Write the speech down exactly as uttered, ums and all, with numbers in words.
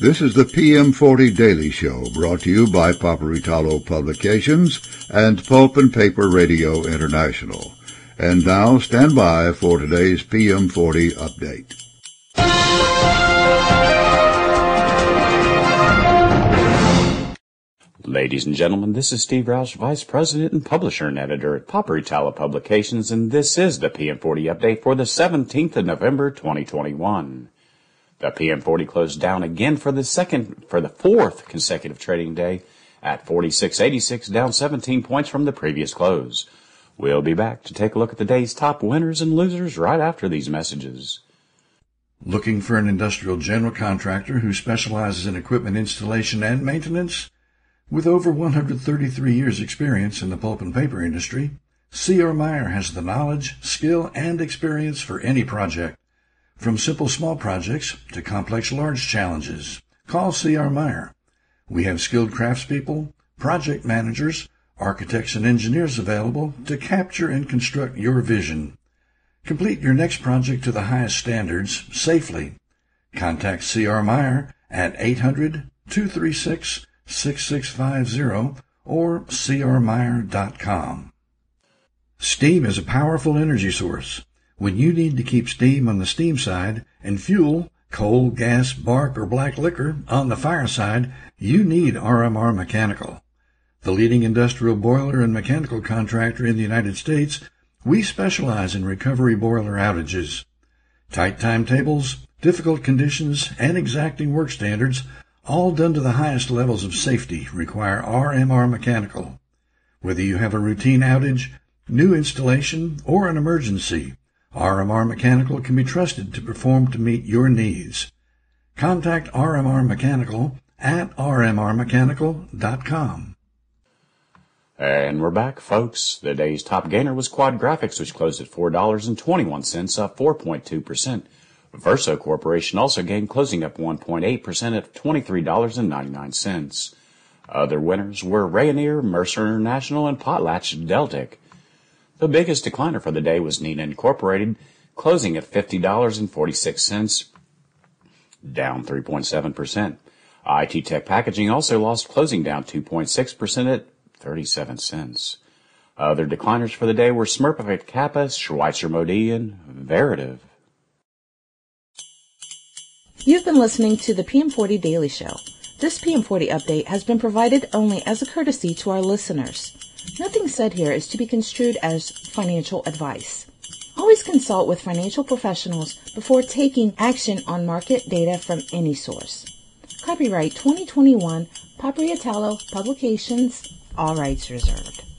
This is the P M forty Daily Show, brought to you by Paperitalo Publications and Pulp and Paper Radio International. And now, stand by for today's P M forty update. Ladies and gentlemen, this is Steve Roush, Vice President and Publisher and Editor at Paperitalo Publications, and this is the P M forty update for the seventeenth of November, twenty twenty-one. The P M forty closed down again for the second, for the fourth consecutive trading day at forty-six eighty-six, down seventeen points from the previous close. We'll be back to take a look at the day's top winners and losers right after these messages. Looking for an industrial general contractor who specializes in equipment installation and maintenance? With over one hundred thirty-three years experience in the pulp and paper industry, C R. Meyer has the knowledge, skill, and experience for any project. From simple small projects to complex large challenges, call C R. Meyer. We have skilled craftspeople, project managers, architects, and engineers available to capture and construct your vision. Complete your next project to the highest standards safely. Contact C R. Meyer at eight hundred, two three six, six six five zero or c r meyer dot com. Steam is a powerful energy source. When you need to keep steam on the steam side and fuel, coal, gas, bark, or black liquor on the fire side, you need R M R Mechanical. The leading industrial boiler and mechanical contractor in the United States, we specialize in recovery boiler outages. Tight timetables, difficult conditions, and exacting work standards, all done to the highest levels of safety, require R M R Mechanical. Whether you have a routine outage, new installation, or an emergency, R M R Mechanical can be trusted to perform to meet your needs. Contact R M R Mechanical at r m r mechanical dot com. And we're back, folks. The day's top gainer was Quad Graphics, which closed at four dollars and twenty-one cents, up four point two percent. Verso Corporation also gained, closing up one point eight percent at twenty-three dollars and ninety-nine cents. Other winners were Rayonier, Mercer International, and PotlatchDeltic. The biggest decliner for the day was Neenah Incorporated, closing at fifty dollars and forty-six cents, down three point seven percent. I T Tech Packaging also lost, closing down two point six percent at thirty-seven cents. Other decliners for the day were Smurfit Kappa, Schweitzer Modee, and Veritiv. You've been listening to the P M forty Daily Show. This P M forty update has been provided only as a courtesy to our listeners. Nothing said here is to be construed as financial advice. Always consult with financial professionals before taking action on market data from any source. Copyright twenty twenty-one, Paperitalo Publications, all rights reserved.